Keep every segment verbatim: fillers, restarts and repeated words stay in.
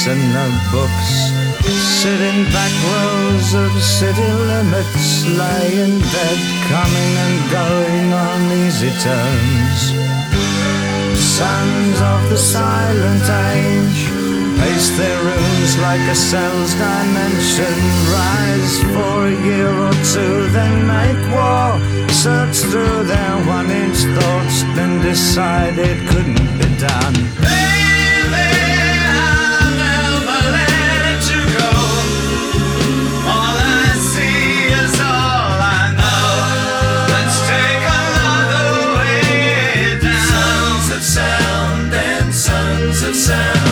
books and notebooks, sit in back rows of city limits, lie in bed, coming and going on easy terms. Sons of the silent age pace their rooms like a cell's dimension, rise for a year or two, then make war, search through their one-inch thoughts, then decide it couldn't be done. Baby, I'll never let you go. All I see is all I know. Let's take another way down. Sons of sound and sons of sound.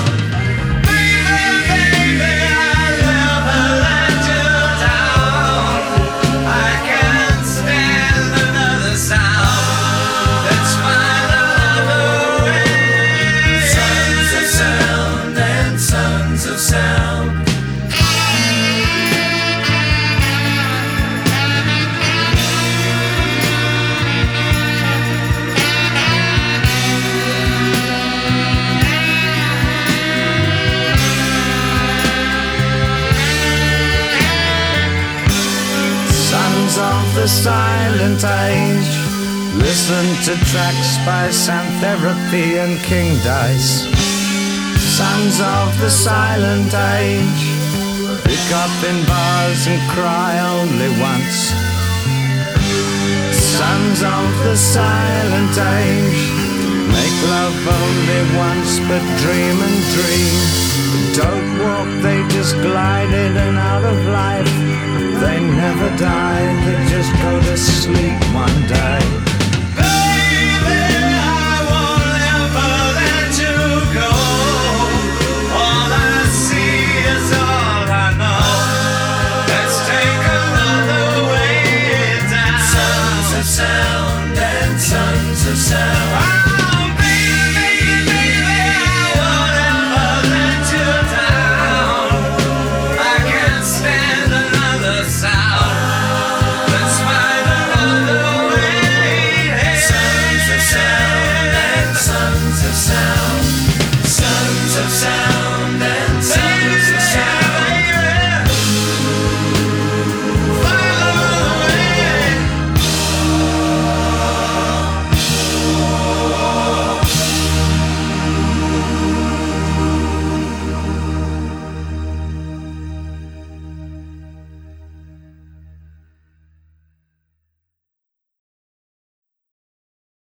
Of the silent age, listen to tracks by Xantherapy and King Dice. Sons of the silent age, pick up in bars and cry only once. Sons of the silent age, make love only once, but dream and dream. Don't walk, they just glide in and out of life. They never die, they just go to sleep.